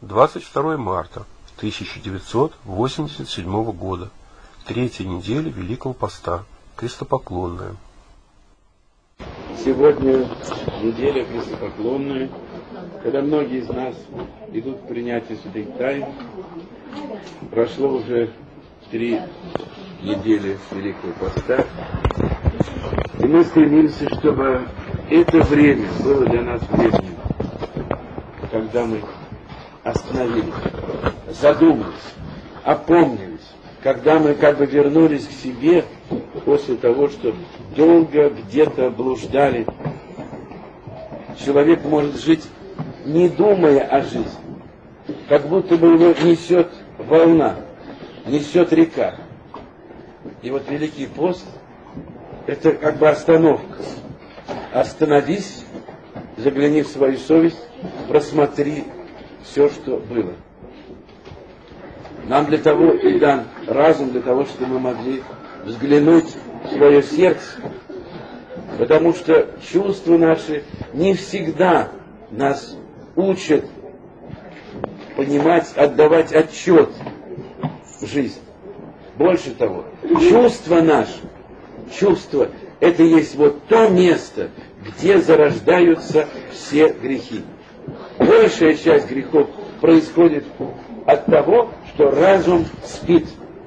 22 марта 1987 года, третья неделя Великого Поста, крестопоклонная. Сегодня неделя крестопоклонная, когда многие из нас идут к принятию святых тайн. Прошло уже 3 недели Великого Поста, и мы стремимся, чтобы это время было для нас временем, когда мы остановились, задумались, опомнились, когда мы как бы вернулись к себе после того, что долго где-то блуждали. Человек может жить, не думая о жизни, как будто бы его несет волна, несет река. И вот Великий пост — это как бы остановка. Остановись, загляни в свою совесть, просмотри все, что было. Нам для того и дан разум, для того, чтобы мы могли взглянуть в свое сердце, потому что чувства наши не всегда нас учат понимать, отдавать отчет в жизни. Больше того, чувства наши, чувства — это есть вот то место, где зарождаются все грехи. Большая часть грехов происходит от того, что разум спит.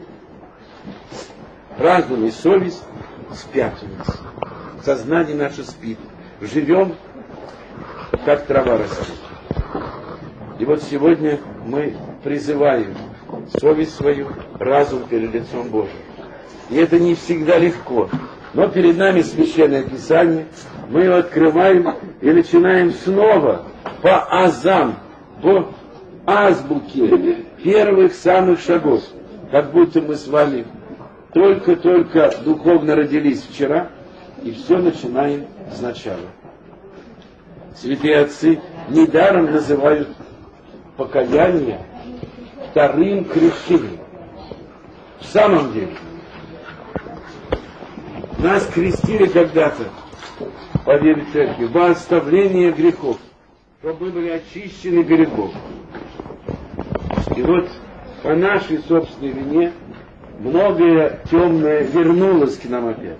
Разум и совесть спят у нас. Сознание наше спит. Живем, как трава растет. И вот сегодня мы призываем совесть свою, разум перед лицом Божьим. И это не всегда легко. Но перед нами Священное Писание, мы его открываем и начинаем снова по азам, по азбуке первых самых шагов, как будто мы с вами только-только духовно родились вчера, и все начинаем сначала. Святые отцы недаром называют покаяние вторым крещением. В самом деле, нас крестили когда-то, по вере церкви, во оставление грехов, чтобы мы были очищены перед Богом. И вот по нашей собственной вине многое темное вернулось к нам опять.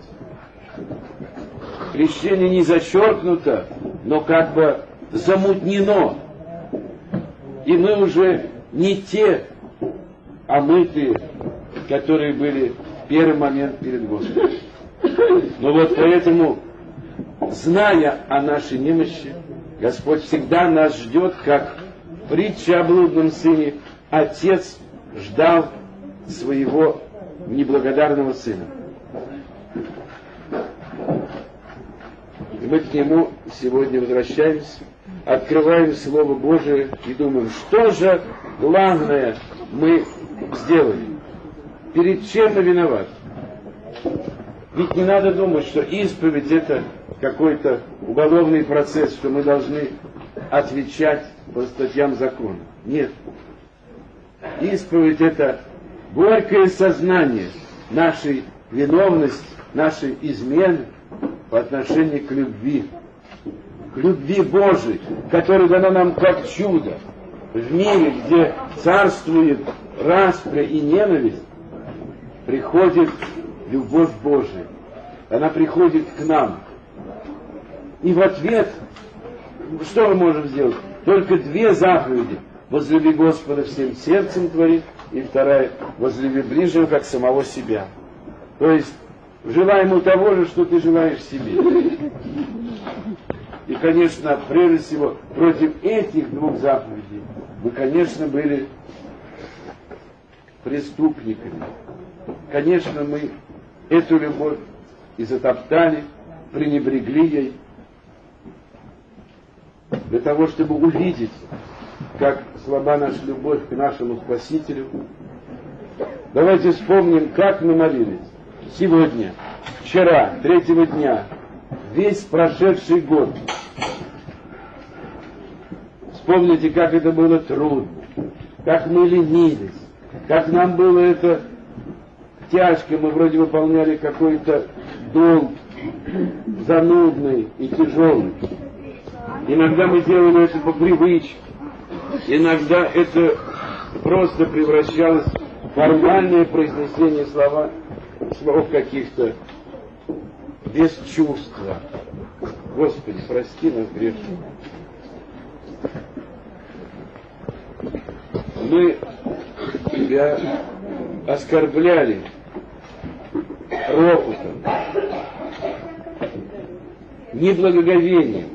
Крещение не зачеркнуто, но как бы замутнено. И мы уже не те омытые, которые были в первый момент перед Господом. Но вот поэтому, зная о нашей немощи, Господь всегда нас ждет, как притча о блудном сыне. Отец ждал своего неблагодарного сына. И мы к нему сегодня возвращаемся, открываем Слово Божие и думаем, что же главное мы сделали, перед чем мы виноваты. Ведь не надо думать, что исповедь — это какой-то уголовный процесс, что мы должны отвечать по статьям закона. Нет. Исповедь — это горькое сознание нашей виновности, нашей измены по отношению к любви Божией, которая дана нам как чудо. В мире, где царствует распря и ненависть, приходит любовь Божия. Она приходит к нам. И в ответ, что мы можем сделать? Только 2 заповеди. Возлюби Господа всем сердцем твоим, и вторая — возлюби ближнего, как самого себя. То есть, желай ему того же, что ты желаешь себе. И, конечно, прежде всего, против этих 2 заповедей мы, конечно, были преступниками. Конечно, мы эту любовь и затоптали, пренебрегли ей, для того, чтобы увидеть, как слаба наша любовь к нашему Спасителю. Давайте вспомним, как мы молились сегодня, вчера, 3-го дня, весь прошедший год. Вспомните, как это было трудно, как мы ленились, как нам было это тяжко, мы вроде выполняли какой-то долг, занудный и тяжелый. Иногда мы делали это по привычке. Иногда это просто превращалось в формальное произнесение слов каких-то без чувства. Господи, прости нас грешных. Мы Тебя оскорбляли ропотом, неблагоговением,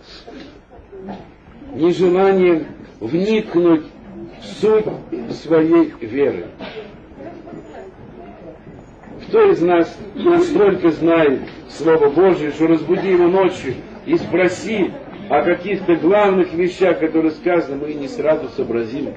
нежеланием вникнуть в суть своей веры. Кто из нас настолько знает Слово Божие, что разбуди его ночью и спроси о каких-то главных вещах, которые сказаны, мы не сразу сообразим.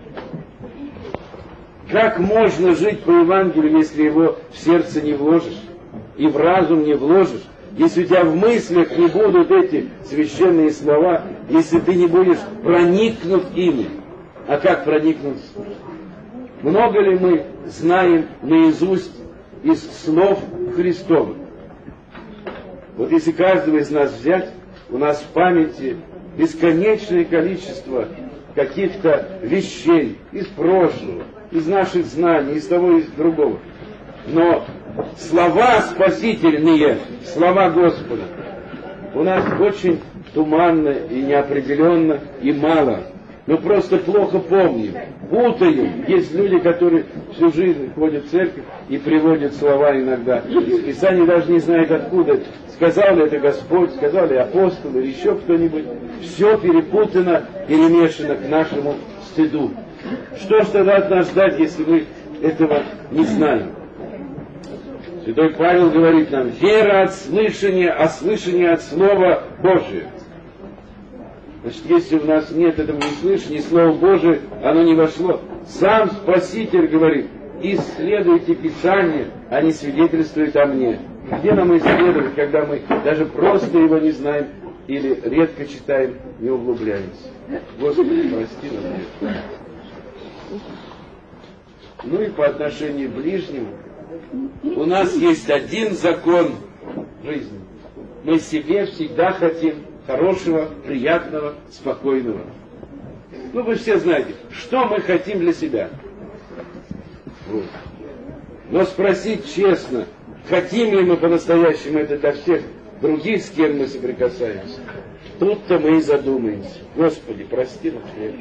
Как можно жить по Евангелию, если его в сердце не вложишь и в разум не вложишь? Если у тебя в мыслях не будут эти священные слова, если ты не будешь проникнут ими. А как проникнуть? Много ли мы знаем наизусть из слов Христовых? Вот если каждого из нас взять, у нас в памяти бесконечное количество каких-то вещей из прошлого, из наших знаний, из того и из другого. Но слова спасительные, слова Господа, у нас очень туманно и неопределенно и мало. Мы просто плохо помним, путаем. Есть люди, которые всю жизнь ходят в церковь и приводят слова иногда. И сами даже не знают откуда. Сказал ли это Господь, сказал ли апостол или еще кто-нибудь. Все перепутано, перемешано к нашему стыду. Что ж тогда от нас ждать, если мы этого не знаем? Святой Павел говорит нам: вера от слышания, а слышание от Слова Божия. Значит, если у нас нет этого ни слышания, ни Слова Божия, оно не вошло. Сам Спаситель говорит: исследуйте Писание, они свидетельствуют о мне. Где нам исследовать, когда мы даже просто его не знаем или редко читаем, не углубляемся? Господи, прости нас. Ну и по отношению к ближнему, у нас есть один закон жизни. Мы себе всегда хотим хорошего, приятного, спокойного. Ну, вы все знаете, что мы хотим для себя. Вот. Но спросить честно, хотим ли мы по-настоящему это для всех других, с кем мы соприкасаемся, тут-то мы и задумаемся. Господи, прости нас грех.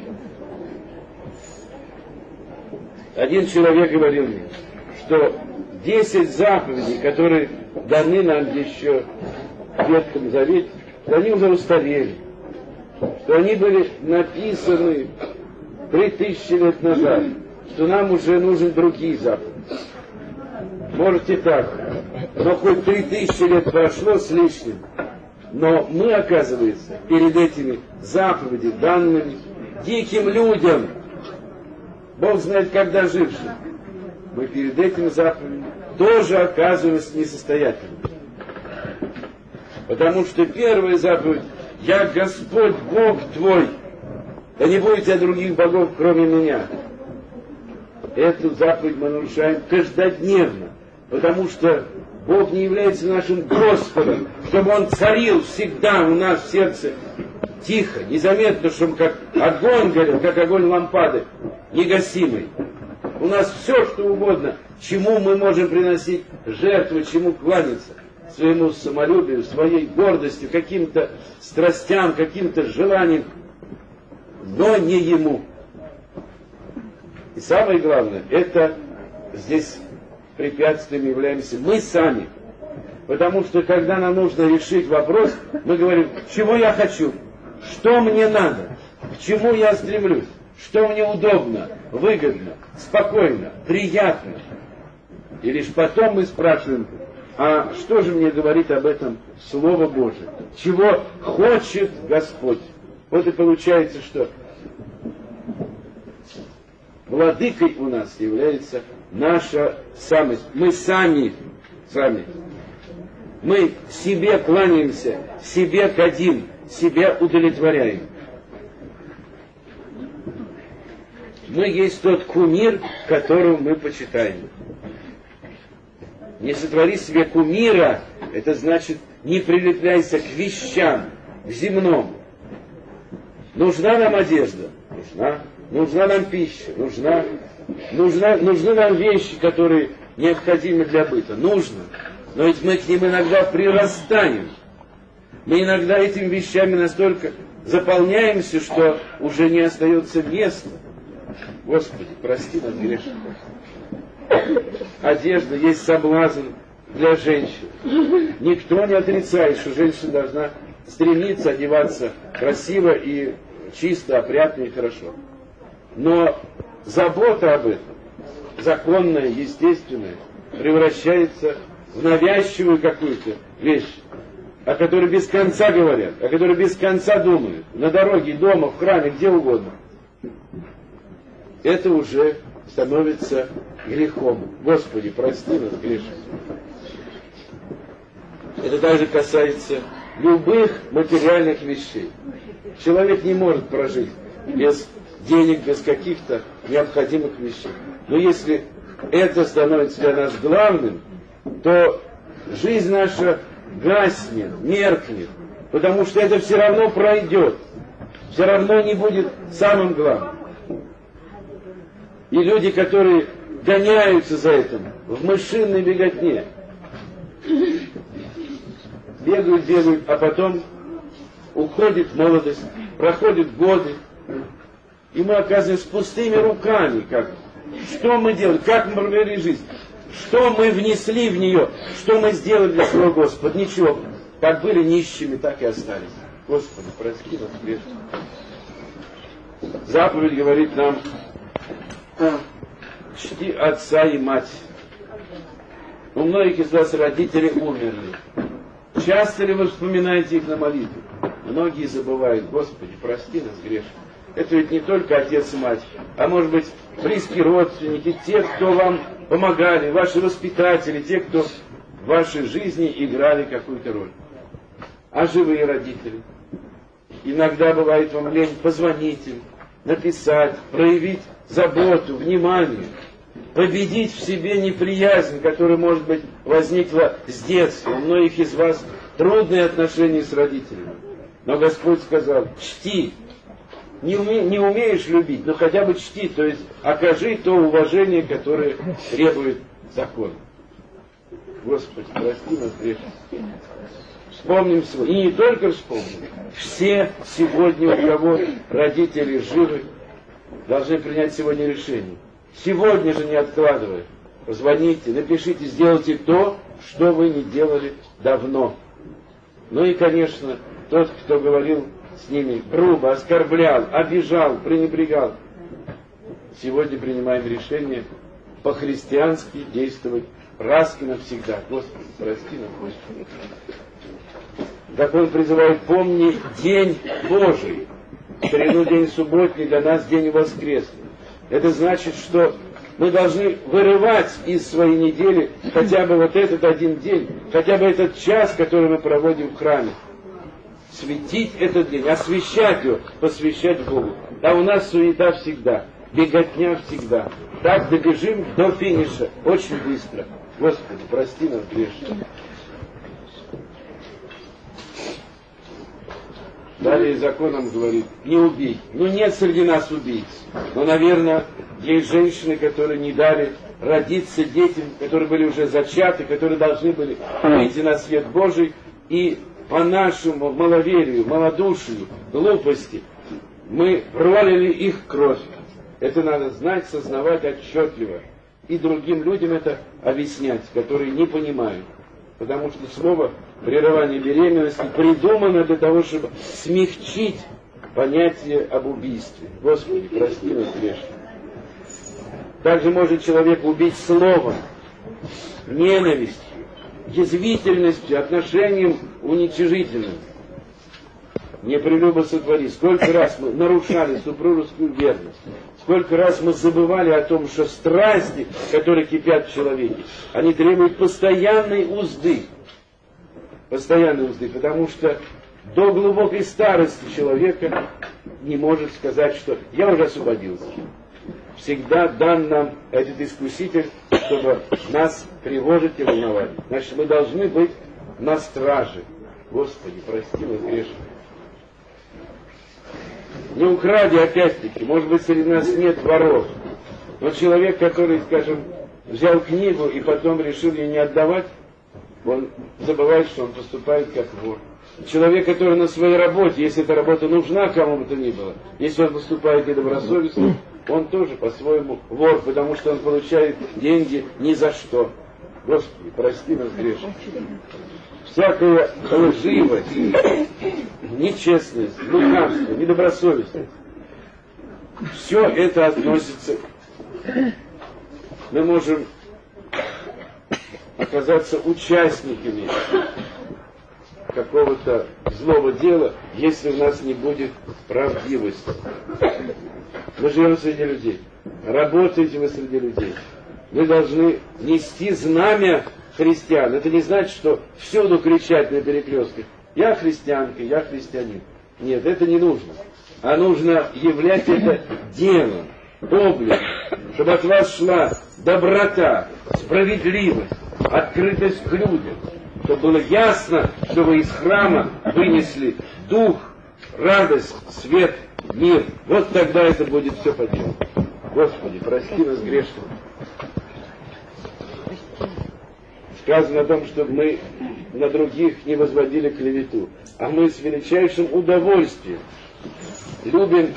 Один человек говорил мне, что 10 заповедей, которые даны нам еще в Ветхом Завете, они уже устарели, что они были написаны 3000 лет назад, что нам уже нужны другие заповеди. Может и так, но хоть 3000 лет прошло с лишним, но мы, оказывается, перед этими заповедями, данными диким людям, Бог знает, когда жившим, мы перед этими заповедями тоже оказываемся несостоятельными. Потому что первая заповедь: «Я Господь Бог твой, да не будет у тебя других богов, кроме меня». Эту заповедь мы нарушаем каждодневно, потому что Бог не является нашим Господом, чтобы Он царил всегда у нас в сердце тихо, незаметно, чтобы как огонь горел, как огонь лампады, негасимый. У нас все, что угодно, чему мы можем приносить жертвы, чему кланяться. Своему самолюбию, своей гордости, каким-то страстям, каким-то желаниям, но не Ему. И самое главное, это здесь препятствием являемся мы сами. Потому что когда нам нужно решить вопрос, мы говорим: чего я хочу, что мне надо, к чему я стремлюсь, что мне удобно, выгодно, спокойно, приятно. И лишь потом мы спрашиваем: а что же мне говорит об этом Слово Божие? Чего хочет Господь? Вот и получается, что владыкой у нас является наша самость. Мы сами. Мы себе кланяемся, себе кадим, себя удовлетворяем. Мы есть тот кумир, которого мы почитаем. Не сотвори себе кумира, это значит, не прилепляйся к вещам, к земному. Нужна нам одежда, нужна. Нужна нам пища, нужны нам вещи, которые необходимы для быта. Нужно. Но ведь мы к ним иногда прирастаем. Мы иногда этими вещами настолько заполняемся, что уже не остается места. Господи, прости нас грешных. Одежда есть соблазн для женщин. Никто не отрицает, что женщина должна стремиться одеваться красиво и чисто, опрятно и хорошо. Но забота об этом, законная, естественная, превращается в навязчивую какую-то вещь, о которой без конца говорят, о которой без конца думают, на дороге, дома, в храме, где угодно. Это уже становится грехом. Господи, прости нас, грешных. Это также касается любых материальных вещей. Человек не может прожить без денег, без каких-то необходимых вещей. Но если это становится для нас главным, то жизнь наша гаснет, меркнет, потому что это все равно пройдет, все равно не будет самым главным. И люди, которые гоняются за этим в мышиной беготне, бегают, а потом уходит молодость, проходят годы, и мы оказываемся с пустыми руками. Что мы делали, как мы провели жизнь, что мы внесли в нее, что мы сделали для своего Господа? Ничего. Как были нищими, так и остались. Господи, прости нас грешных. Заповедь говорит нам: чти отца и мать. У многих из вас родители умерли. Часто ли вы вспоминаете их на молитве? Многие забывают. Господи, прости нас грешных. Это ведь не только отец и мать, а может быть близкие родственники, те, кто вам помогали, ваши воспитатели, те, кто в вашей жизни играли какую-то роль. А живые родители? Иногда бывает вам лень позвонить им, написать, проявить заботу, внимание, победить в себе неприязнь, которая, может быть, возникла с детства. У многих из вас трудные отношения с родителями. Но Господь сказал: чти. Не умеешь любить, но хотя бы чти, то есть окажи то уважение, которое требует закон. Господи, прости нас грешных. Вспомним сегодня, и не только вспомним, все сегодня, у кого родители живы, должны принять сегодня решение. Сегодня же, не откладывая, позвоните, напишите, сделайте то, что вы не делали давно. Ну и, конечно, тот, кто говорил с ними грубо, оскорблял, обижал, пренебрегал. Сегодня принимаем решение по-христиански действовать раз и навсегда. Господи, прости нас, Господи. Закон призывает: помни день Божий. В среду день субботний, для нас день воскресный. Это значит, что мы должны вырывать из своей недели хотя бы вот этот один день, хотя бы этот час, который мы проводим в храме. Светить этот день, освещать его, посвящать Богу. А у нас суета всегда, беготня всегда. Так добежим до финиша очень быстро. Господи, прости нас грешных. Далее закон нам говорит: не убей. Ну, нет среди нас убийц. Но, наверное, есть женщины, которые не дали родиться детям, которые были уже зачаты, которые должны были выйти на свет Божий, и по нашему маловерию, малодушию, глупости мы пролили их кровь. Это надо знать, сознавать отчетливо. И другим людям это объяснять, которые не понимают. Потому что слово прерывание беременности придумано для того, чтобы смягчить понятие об убийстве. Господи, прости нас грешных. Также может человек убить словом, ненавистью, язвительностью, отношением уничижительным. Не прелюбо сотвори. Сколько раз мы нарушали супружескую верность. Сколько раз мы забывали о том, что страсти, которые кипят в человеке, они требуют постоянной узды. Постоянной узды, потому что до глубокой старости человека не может сказать, что я уже освободился. Всегда дан нам этот искуситель, чтобы нас тревожить и волновать. Значит, мы должны быть на страже. Господи, прости нас грешных. Не укради, опять-таки, может быть, среди нас нет воров. Но человек, который, скажем, взял книгу и потом решил ее не отдавать, он забывает, что он поступает как вор. Человек, который на своей работе, если эта работа нужна кому бы то ни было, если он поступает недобросовестно, он тоже по-своему вор, потому что он получает деньги ни за что. Господи, прости нас, грешных. Всякая лживость, нечестность, лукавство, недобросовестность, все это относится. Мы можем оказаться участниками какого-то злого дела, если у нас не будет правдивости. Мы живем среди людей, работаете вы среди людей. Вы должны нести знамя христиан. Это не значит, что всюду кричать на перекрестках: я христианка, я христианин. Нет, это не нужно. А нужно являть это делом, обликом, чтобы от вас шла доброта, справедливость, открытость к людям, чтобы было ясно, что вы из храма вынесли дух, радость, свет, мир. Вот тогда это будет все по делу. Господи, прости нас, грешных. Сказано о том, чтобы мы на других не возводили клевету, а мы с величайшим удовольствием любим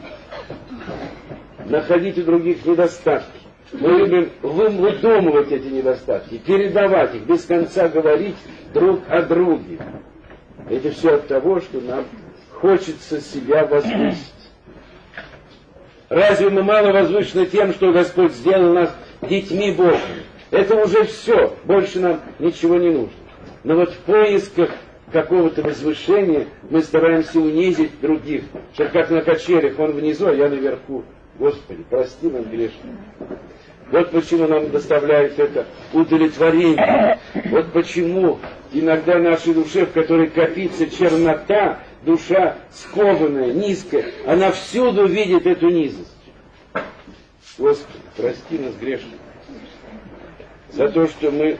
находить у других недостатки. Мы любим выдумывать эти недостатки, передавать их, без конца говорить друг о друге. Это все от того, что нам хочется себя возвысить. Разве мы мало возвышены тем, что Господь сделал нас детьми Божьими? Это уже все, больше нам ничего не нужно. Но вот в поисках какого-то возвышения мы стараемся унизить других, чтобы как на качелях, он внизу, а я наверху. Господи, прости нам грешных. Вот почему нам доставляет это удовлетворение. Вот почему иногда нашей душе, в которой копится чернота, душа скованная, низкая, она всюду видит эту низость. Господи, прости нас грешных за то, что мы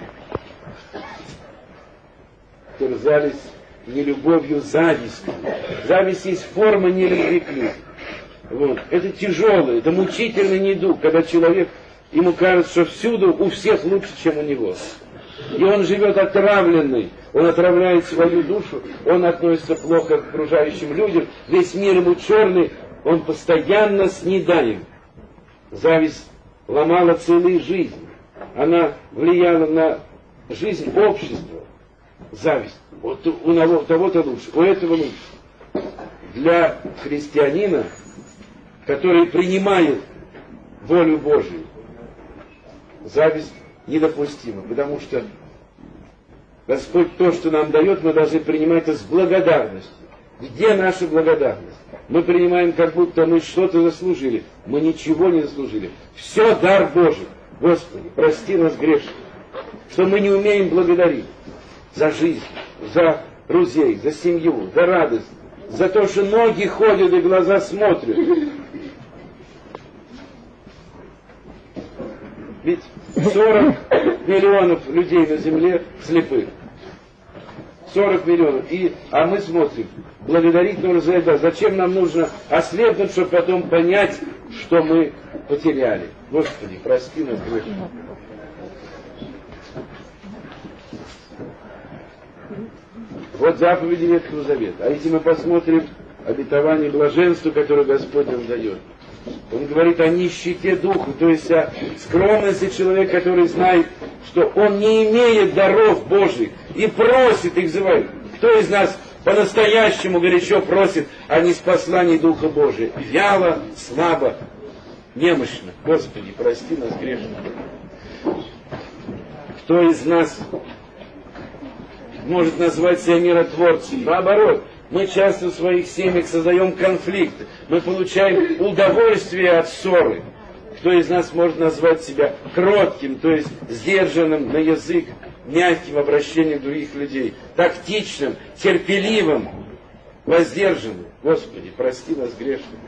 терзались нелюбовью, завистью. Зависть есть форма нелюбви к людям. Вот. Это тяжелый, это мучительный недуг, когда человек, ему кажется, что всюду у всех лучше, чем у него. И он живет отравленный, он отравляет свою душу, он относится плохо к окружающим людям, весь мир ему черный, он постоянно снедаем. Зависть ломала целые жизни. Она влияла на жизнь общества. Зависть. Вот у того-то лучше, у этого лучше. Для христианина, который принимает волю Божию, зависть недопустима, потому что Господь то, что нам дает, мы должны принимать это с благодарностью. Где наша благодарность? Мы принимаем, как будто мы что-то заслужили. Мы ничего не заслужили. Все дар Божий. Господи, прости нас грешных, что мы не умеем благодарить за жизнь, за друзей, за семью, за радость, за то, что ноги ходят и глаза смотрят. Ведь 40 миллионов людей на земле слепых. 40 миллионов. А мы смотрим. Благодарить нужно за это. Зачем нам нужно ослепнуть, чтобы потом понять, что мы потеряли? Господи, прости нас грешных. Вот заповеди Ветхого Завета. А если мы посмотрим обетование блаженства, которое Господь нам дает, Он говорит о нищете духа, то есть о скромности человека, который знает, что он не имеет даров Божьих и просит их, взывает. Кто из нас по-настоящему горячо просит, а не с посланий Духа Божия? Вяло, слабо, немощно. Господи, прости нас грешных. Кто из нас может назвать себя миротворцем? Наоборот, мы часто в своих семьях создаем конфликты. Мы получаем удовольствие от ссоры. Кто из нас может назвать себя кротким, то есть сдержанным на язык, мягким обращением других людей, тактичным, терпеливым, воздержанным? Господи, прости нас грешных.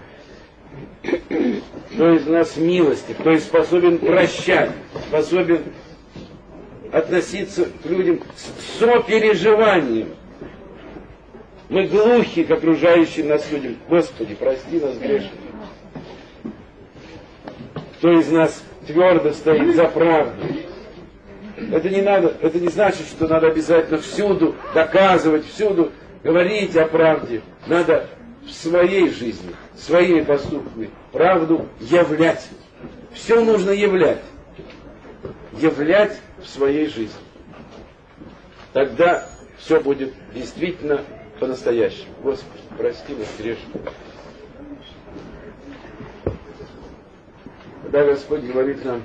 Кто из нас милостив, кто способен прощать, способен относиться к людям с сопереживанием. Мы глухи к окружающим нас людям. Господи, прости нас, грешных. Кто из нас твердо стоит за правду? Это не значит, что надо обязательно всюду доказывать, всюду говорить о правде. Надо в своей жизни, своими поступками правду являть. Все нужно являть. Являть в своей жизни. Тогда все будет действительно по-настоящему. Господи, прости нас, грешных. Когда Господь говорит нам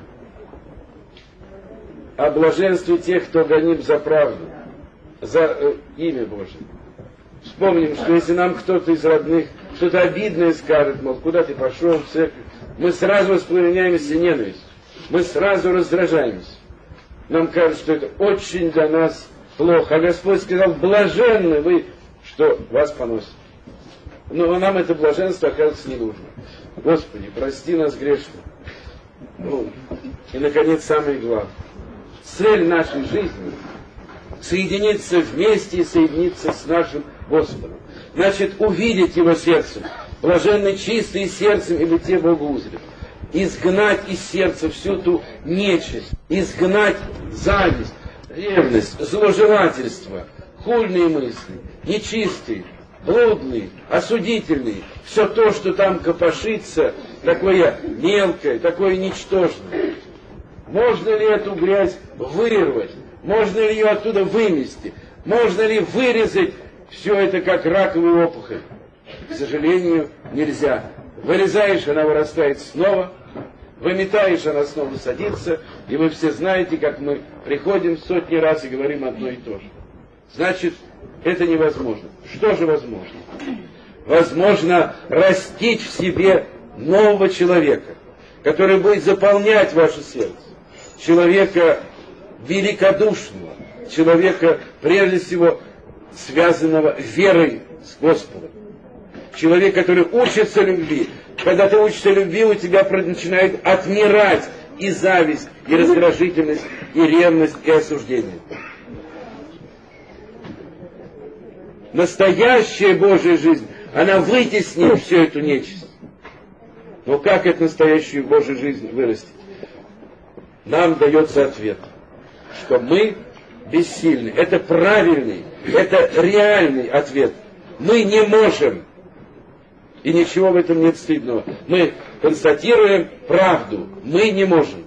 о блаженстве тех, кто гоним за правду, за имя Божие. Вспомним, что если нам кто-то из родных что-то обидное скажет, мол, куда ты пошел в церковь, мы сразу воспламеняемся ненавистью, мы сразу раздражаемся. Нам кажется, что это очень для нас плохо. А Господь сказал, блаженны вы, что вас поносит. Но нам это блаженство, оказывается, не нужно. Господи, прости нас, грешных. И, наконец, самое главное. Цель нашей жизни — соединиться вместе и соединиться с нашим Господом. Значит, увидеть Его сердцем. Блаженны чистые сердцем, ибо те Богу узрят. Изгнать из сердца всю ту нечисть, изгнать зависть, ревность, зложелательство, хульные мысли, нечистые, блудные, осудительные, все то, что там копошится, такое мелкое, такое ничтожное. Можно ли эту грязь вырвать? Можно ли ее оттуда вымести? Можно ли вырезать все это, как раковую опухоль? К сожалению, нельзя. Вырезаешь, она вырастает снова, выметаешь, она снова садится, и вы все знаете, как мы приходим сотни раз и говорим одно и то же. Значит, это невозможно. Что же возможно? Возможно растить в себе нового человека, который будет заполнять ваше сердце. Человека великодушного, человека, прежде всего, связанного верой с Господом. Человек, который учится любви. Когда ты учишься любви, у тебя начинает отмирать и зависть, и раздражительность, и ревность, и осуждение. Настоящая Божья жизнь, она вытеснит всю эту нечисть. Но как эту настоящую Божью жизнь вырастить? Нам дается ответ, что мы бессильны. Это правильный, это реальный ответ. Мы не можем. И ничего в этом нет стыдного. Мы констатируем правду. Мы не можем.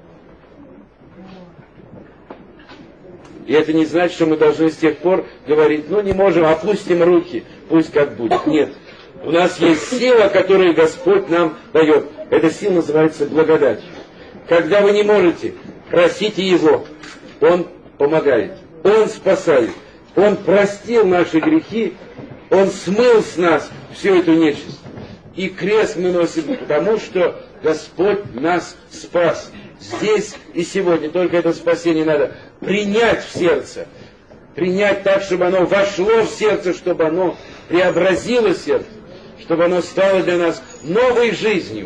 И это не значит, что мы должны с тех пор говорить, не можем, опустим руки, пусть как будет. Нет. У нас есть сила, которую Господь нам дает. Эта сила называется благодатью. Когда вы не можете, просите Его. Он помогает. Он спасает. Он простил наши грехи. Он смыл с нас всю эту нечисть. И крест мы носим, потому что Господь нас спас. Здесь и сегодня. Только это спасение надо принять в сердце. Принять так, чтобы оно вошло в сердце, чтобы оно преобразило сердце. Чтобы оно стало для нас новой жизнью.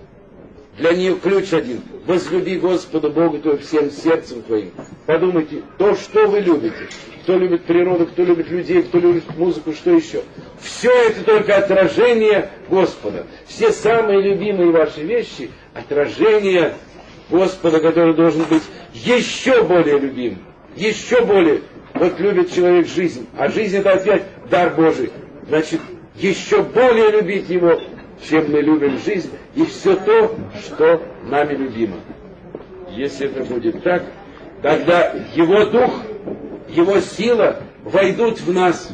Для нее ключ один. Возлюби Господа Бога твоего всем сердцем твоим. Подумайте, то, что вы любите. Кто любит природу, кто любит людей, кто любит музыку, что еще. Все это только отражение Господа. Все самые любимые ваши вещи — отражение Господа, который должен быть еще более любим. Еще более. Вот любит человек жизнь. А жизнь — это опять дар Божий. Значит, еще более любить Его, чем мы любим жизнь и все то, что нами любимо. Если это будет так, тогда Его Дух, Его сила войдут в нас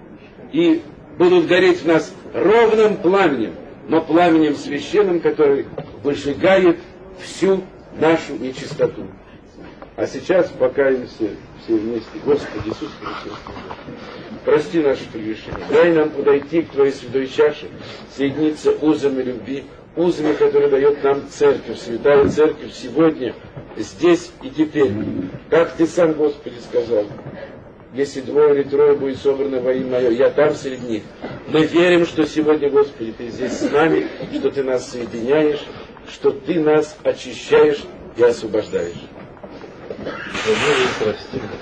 и будут гореть в нас ровным пламенем, но пламенем священным, который выжигает всю нашу нечистоту. А сейчас покаемся все вместе. Господи Иисус Христос, прости наши прегрешения. Дай нам подойти к Твоей святой чаше, соединиться узами любви, узами, которые дает нам Церковь, Святая Церковь сегодня, здесь и теперь. Как Ты сам, Господи, сказал, если 2 или 3 будет собрано во имя Мое, я там среди них. Мы верим, что сегодня, Господи, Ты здесь с нами, что Ты нас соединяешь, что Ты нас очищаешь и освобождаешь. Прости.